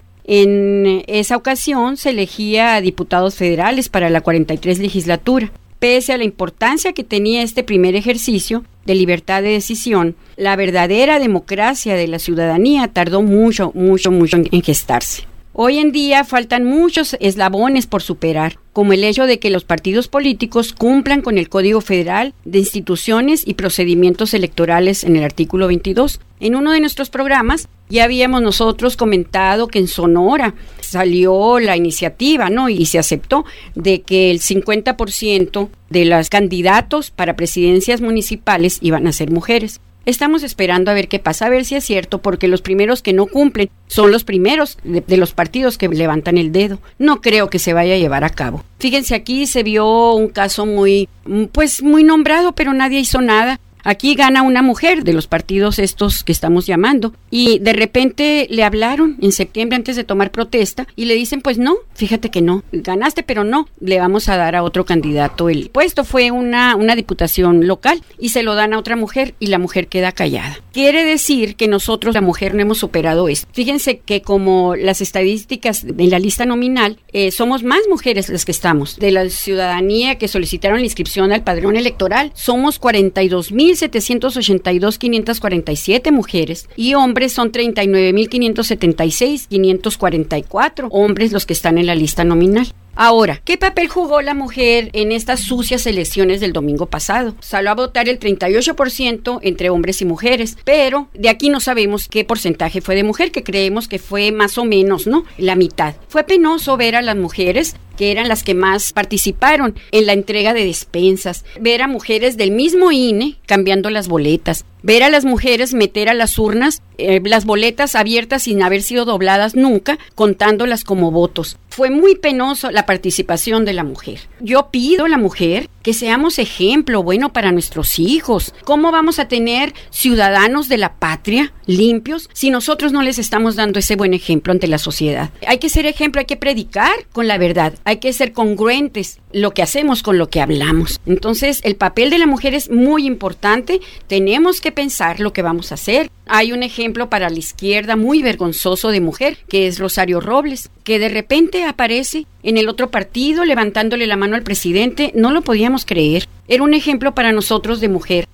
En esa ocasión se elegía a diputados federales para la cuarenta y tres legislatura. Pese a la importancia que tenía este primer ejercicio de libertad de decisión, la verdadera democracia de la ciudadanía tardó mucho, mucho, mucho en gestarse. Hoy en día faltan muchos eslabones por superar, como el hecho de que los partidos políticos cumplan con el Código Federal de Instituciones y Procedimientos Electorales en el artículo veintidós. En uno de nuestros programas ya habíamos nosotros comentado que en Sonora salió la iniciativa, ¿no?, y se aceptó de que el cincuenta por ciento de los candidatos para presidencias municipales iban a ser mujeres. Estamos esperando a ver qué pasa, a ver si es cierto, porque los primeros que no cumplen son los primeros de, de los partidos que levantan el dedo. No creo que se vaya a llevar a cabo. Fíjense, aquí se vio un caso muy, pues muy nombrado, pero nadie hizo nada. Aquí gana una mujer de los partidos estos que estamos llamando y de repente le hablaron en septiembre antes de tomar protesta y le dicen, pues no, fíjate que no, ganaste, pero no, le vamos a dar a otro candidato el puesto. Fue una, una diputación local y se lo dan a otra mujer y la mujer queda callada. Quiere decir que nosotros, la mujer, no hemos superado esto. Fíjense que como las estadísticas en la lista nominal, eh, somos más mujeres las que estamos. De la ciudadanía que solicitaron la inscripción al padrón electoral, somos cuarenta y dos mil setecientos ochenta y dos mil quinientas cuarenta y siete mujeres y hombres son treinta y nueve mil quinientos setenta y seis mil quinientos cuarenta y cuatro hombres los que están en la lista nominal. Ahora, ¿qué papel jugó la mujer en estas sucias elecciones del domingo pasado? Salió a votar el treinta y ocho por ciento entre hombres y mujeres, pero de aquí no sabemos qué porcentaje fue de mujer, que creemos que fue más o menos, ¿no?, la mitad. Fue penoso ver a las mujeres, que eran las que más participaron en la entrega de despensas, ver a mujeres del mismo I N E cambiando las boletas, ver a las mujeres meter a las urnas eh, las boletas abiertas sin haber sido dobladas nunca, contándolas como votos. Fue muy penoso la participación de la mujer. Yo pido a la mujer que seamos ejemplo bueno para nuestros hijos. ¿Cómo vamos a tener ciudadanos de la patria limpios si nosotros no les estamos dando ese buen ejemplo ante la sociedad? Hay que ser ejemplo, hay que predicar con la verdad, hay que ser congruentes lo que hacemos con lo que hablamos. Entonces, el papel de la mujer es muy importante. Tenemos que pensar lo que vamos a hacer. Hay un ejemplo para la izquierda muy vergonzoso de mujer, que es Rosario Robles, que de repente aparece en el otro partido levantándole la mano al presidente. No lo podíamos creer. Era un ejemplo para nosotros de mujer.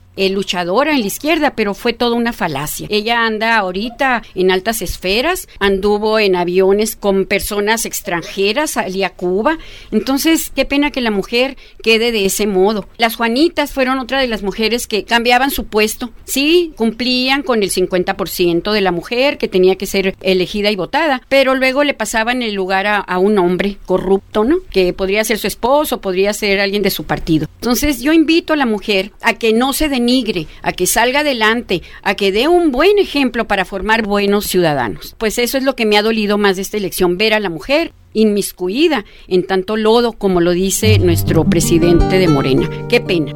eh, luchadora en la izquierda, pero fue toda una falacia. Ella anda ahorita en altas esferas, anduvo en aviones con personas extranjeras, salía a Cuba. Entonces, qué pena que la mujer quede de ese modo. Las Juanitas fueron otra de las mujeres que cambiaban su puesto. Sí, cumplían con el cincuenta por ciento de la mujer que tenía que ser elegida y votada, pero luego le pasaban el lugar a, a un hombre corrupto, ¿no? Que podría ser su esposo, podría ser alguien de su partido. Entonces, yo invito a la mujer a que no se denigre, a que salga adelante, a que dé un buen ejemplo para formar buenos ciudadanos. Pues eso es lo que me ha dolido más de esta elección, ver a la mujer inmiscuida en tanto lodo, como lo dice nuestro presidente de Morena. Qué pena.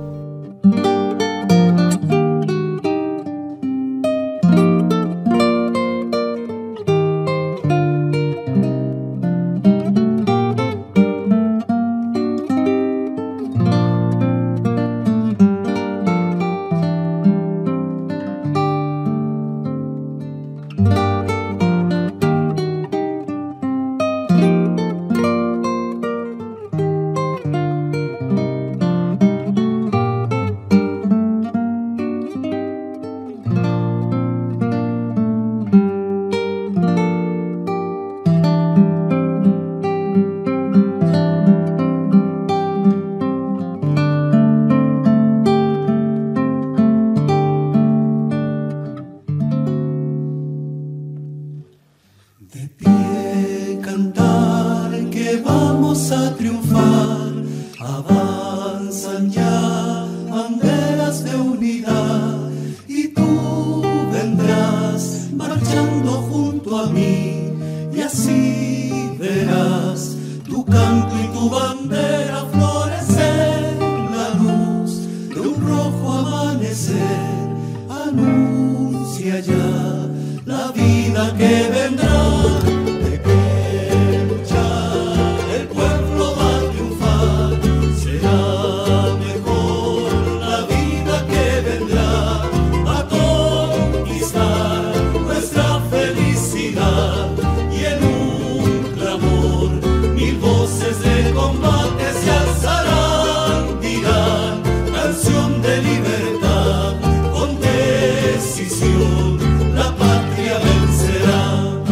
La patria vencerá.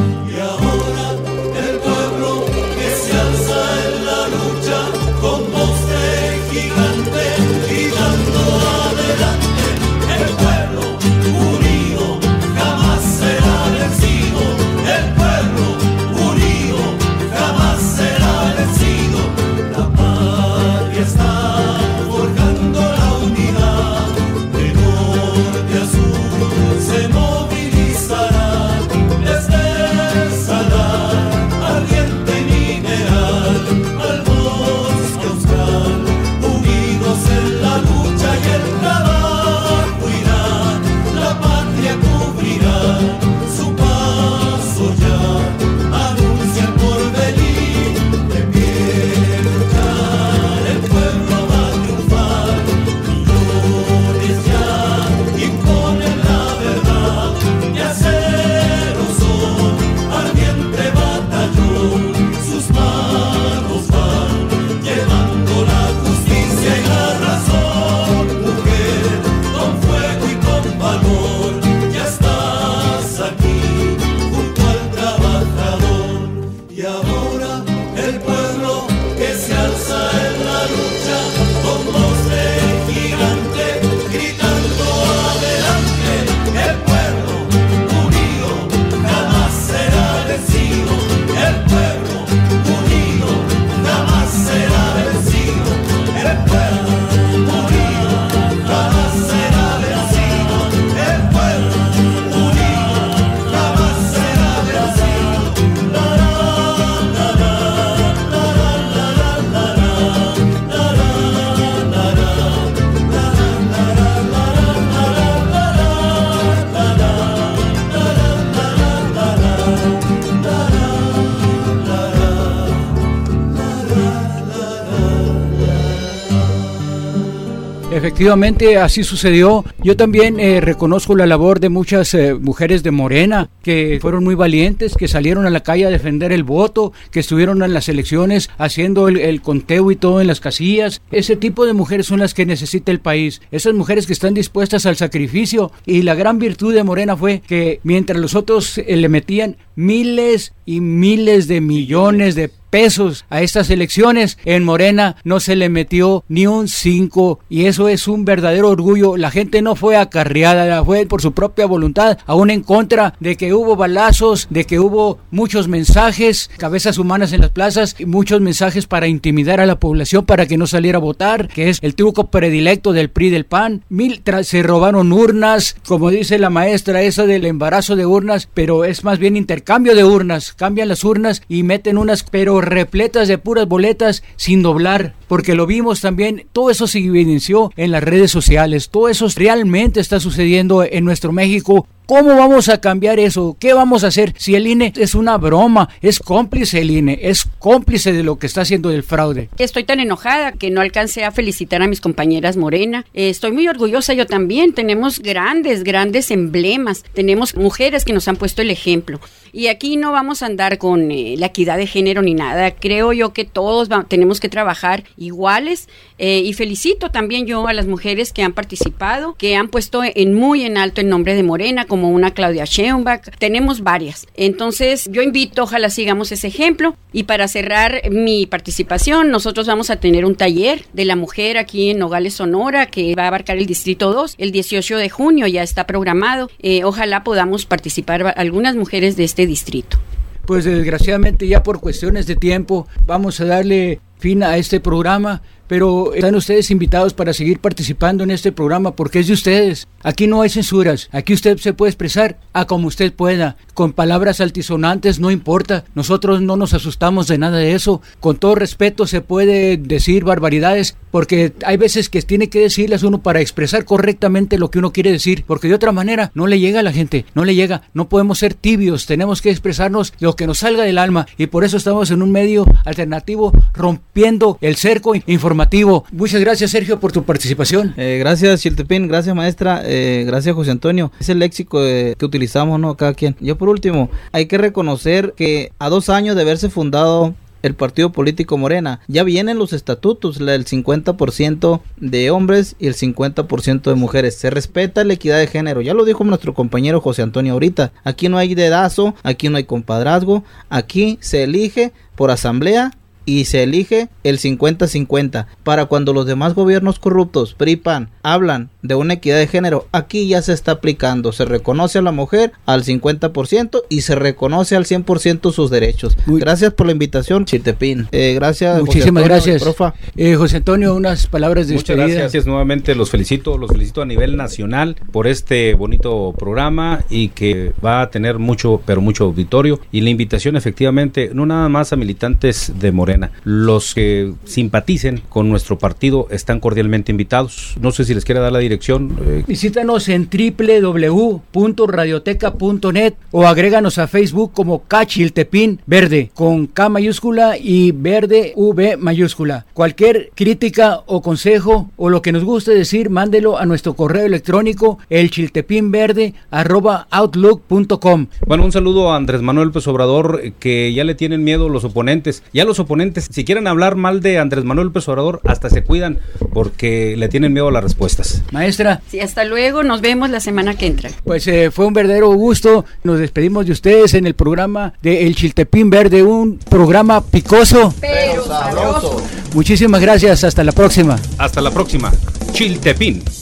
Efectivamente, así sucedió. Yo también eh, reconozco la labor de muchas eh, mujeres de Morena que fueron muy valientes, que salieron a la calle a defender el voto, que estuvieron en las elecciones haciendo el, el conteo y todo en las casillas. Ese tipo de mujeres son las que necesita el país. Esas mujeres que están dispuestas al sacrificio. Y la gran virtud de Morena fue que mientras los otros eh, le metían miles y miles de millones de pesos a estas elecciones, en Morena no se le metió ni un cinco, y eso es un verdadero orgullo. La gente no fue acarreada, fue por su propia voluntad, aún en contra de que hubo balazos, de que hubo muchos mensajes, cabezas humanas en las plazas, y muchos mensajes para intimidar a la población para que no saliera a votar, que es el truco predilecto del P R I y del P A N. Mil se robaron urnas, como dice la maestra, esa del embarazo de urnas, pero es más bien intercambio de urnas, cambian las urnas y meten unas, pero repletas de puras boletas sin doblar, porque lo vimos también. Todo eso se evidenció en las redes sociales, todo eso realmente está sucediendo en nuestro México. ¿Cómo vamos a cambiar eso? ¿Qué vamos a hacer si el I N E es una broma? Es cómplice el I N E, es cómplice de lo que está haciendo el fraude. Estoy tan enojada que no alcancé a felicitar a mis compañeras Morena. Eh, estoy muy orgullosa yo también. Tenemos grandes, grandes emblemas. Tenemos mujeres que nos han puesto el ejemplo. Y aquí no vamos a andar con eh, la equidad de género ni nada. Creo yo que todos va, tenemos que trabajar iguales. Eh, y felicito también yo a las mujeres que han participado, que han puesto en muy en alto el nombre de Morena, como una Claudia Sheinbaum. Tenemos varias. Entonces yo invito, ojalá sigamos ese ejemplo. Y para cerrar mi participación, nosotros vamos a tener un taller de la mujer aquí en Nogales, Sonora, que va a abarcar el Distrito dos, el dieciocho de junio, ya está programado. Eh, ojalá podamos participar algunas mujeres de este distrito. Pues desgraciadamente ya por cuestiones de tiempo vamos a darle fin a este programa, pero están ustedes invitados para seguir participando en este programa porque es de ustedes. Aquí no hay censuras, aquí usted se puede expresar a como usted pueda, con palabras altisonantes, no importa, nosotros no nos asustamos de nada de eso. Con todo respeto se puede decir barbaridades, porque hay veces que tiene que decirlas uno para expresar correctamente lo que uno quiere decir, porque de otra manera no le llega a la gente, no le llega, no podemos ser tibios, tenemos que expresarnos lo que nos salga del alma, y por eso estamos en un medio alternativo rompiendo el cerco informativo. Muchas gracias, Sergio, por tu participación. Eh, gracias, Chiltepín, gracias, maestra, eh, gracias, José Antonio. Es el léxico de, que utilizamos, ¿no? Cada quien. Yo, por último, hay que reconocer que a dos años de haberse fundado el partido político Morena, ya vienen los estatutos, el cincuenta por ciento de hombres y el cincuenta por ciento de mujeres. Se respeta la equidad de género, ya lo dijo nuestro compañero José Antonio ahorita. Aquí no hay dedazo, aquí no hay compadrazgo, aquí se elige por asamblea y se elige el cincuenta cincuenta. Para cuando los demás gobiernos corruptos, P R I, P A N, hablan de una equidad de género, aquí ya se está aplicando. Se reconoce a la mujer al cincuenta por ciento y se reconoce al cien por ciento sus derechos. Muy gracias por la invitación, Chiltepín. Eh, gracias. Muchísimas José Antonio, gracias. Profa. Eh, José Antonio, unas palabras de Muchas despedida. Gracias nuevamente, los felicito, los felicito a nivel nacional por este bonito programa y que va a tener mucho, pero mucho auditorio. Y la invitación efectivamente, no nada más a militantes de Morena, los que simpaticen con nuestro partido están cordialmente invitados. No sé si les quiere dar la dirección. Eh. Visítanos en doble u doble u doble u punto radioteca punto net o agréganos a Facebook como Cachiltepín Verde, con K mayúscula y Verde V mayúscula. Cualquier crítica o consejo o lo que nos guste decir, mándelo a nuestro correo electrónico elchiltepinverde arroba outlook punto com. Bueno, un saludo a Andrés Manuel López Obrador, que ya le tienen miedo los oponentes. Ya los oponentes, si quieren hablar mal de Andrés Manuel López Obrador, hasta se cuidan porque le tienen miedo a las respuestas. Maestra. Sí, hasta luego, nos vemos la semana que entra. Pues eh, fue un verdadero gusto, nos despedimos de ustedes en el programa de El Chiltepín Verde, un programa picoso, pero sabroso. Muchísimas gracias, hasta la próxima. Hasta la próxima, Chiltepín.